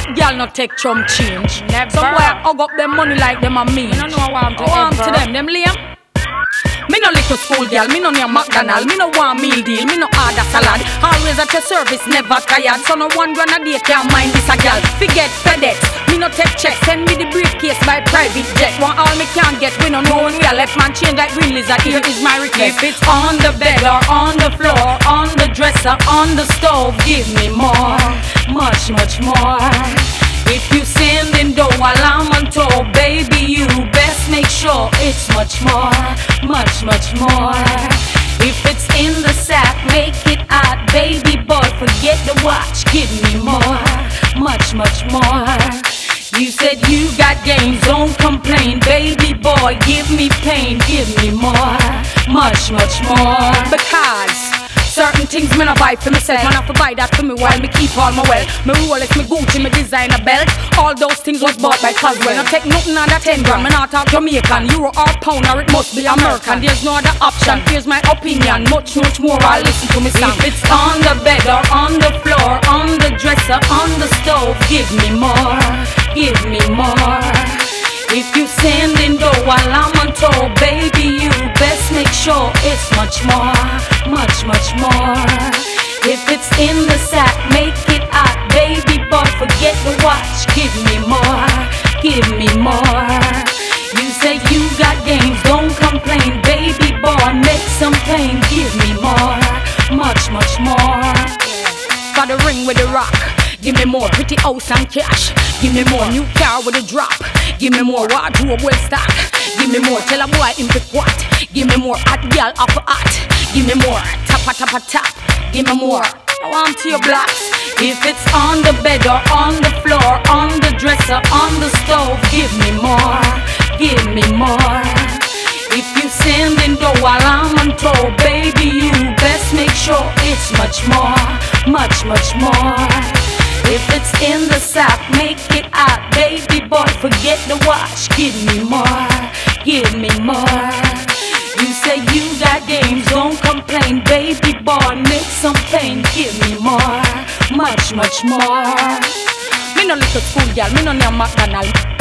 girl no take chum change. Never. Some boy hug up them money like them a me. Me no know what I'm to them. Them lame. Me no little school girl, me no near McDonald, me no want meal deal, me no order salad. Always at your service, never tired. So no one run a day can't mind this a girl. Forget FedEx, me no take checks. Send me the briefcase by private jet. Want all me can get, we no know when we are left man change like green lizard. Here is my request. If it's on the bed or on the floor, on the dresser, on the stove, give me more, much, much more. If you sending dough while I'm on tour, baby, you best make sure it's much more, much, much more. If it's in the sack, make it out, baby boy, forget the watch, give me more, much, much more. You said you got games, don't complain, baby boy, give me pain, give me more, much, much more. Because certain things me no buy for myself, man have to buy that for me while me keep all my wealth. Me Rolex, me Gucci, me designer belt, all those things was bought by Coswell. No take nothing under 10 gram, me not talk Jamaican, euro or pound or it must be American. There's no other option, here's my opinion, much, much more, I'll listen to me song. If it's on the bed or on the floor, on the dresser, on the stove, give me more, give me more. If you sending dough while I'm on tour, baby, you best make sure it's much more, much, much more. If it's in the sack, make it out, baby boy, forget the watch, give me more, give me more. You say you got games, don't complain, baby boy, make some pain, give me more, much, much more. For the ring with the rock, give me more pretty house and cash. Give me more new car with a drop. Give me more wardrobe well stock. Give me more tell a boy him to what. Give me more hot girl off a hot. Give me more tap. Give me more. I want to your blocks. If it's on the bed or on the floor, on the dresser, on the stove, give me more, give me more. If you sending dough while I'm on tour, baby, you best make sure it's much more, much, much more. If it's in the sack, make it out, baby boy, forget the watch, give me more, give me more. You say you got games, don't complain, baby boy, make some pain, give me more, much, much more. Me no little school girl, me no near McDonald.